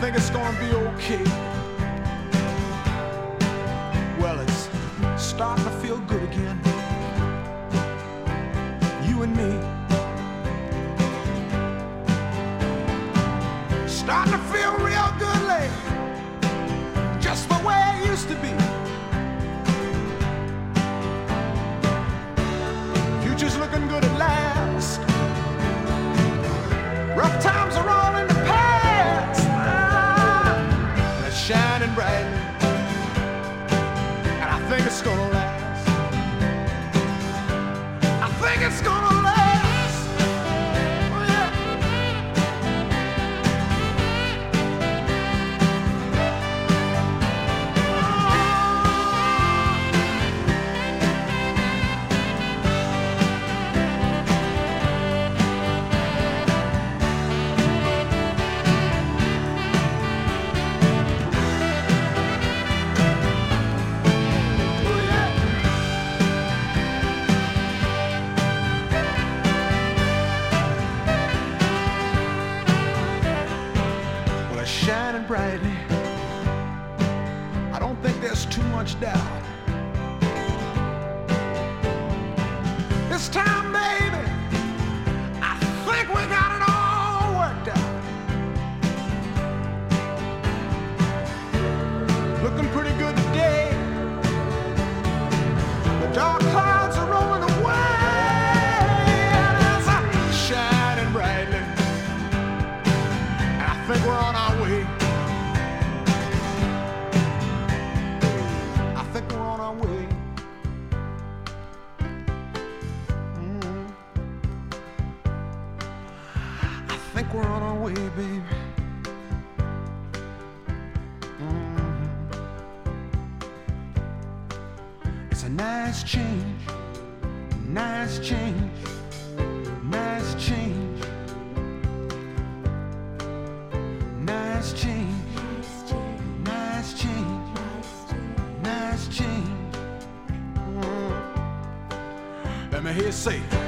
think it's gonna be okay. Well, it's starting to feel good again. You and me. Starting to feel real good lately. Just the way it used to be. Future's looking good at last. Rough times are all in the past. They're shining brightly, and I think it's gonna last. I think it's gonna last. Oh, yeah. Shining brightly, I don't think there's too much doubt. This time, baby, I think we got it all worked out. Looking pretty good today. The dark clouds are rolling away, and it's shining brightly, and I think we're on our way. I think we're on our way. I think we're on our way, baby. It's a nice change, nice change, nice change, nice change, nice change, nice change. Let me hear you say.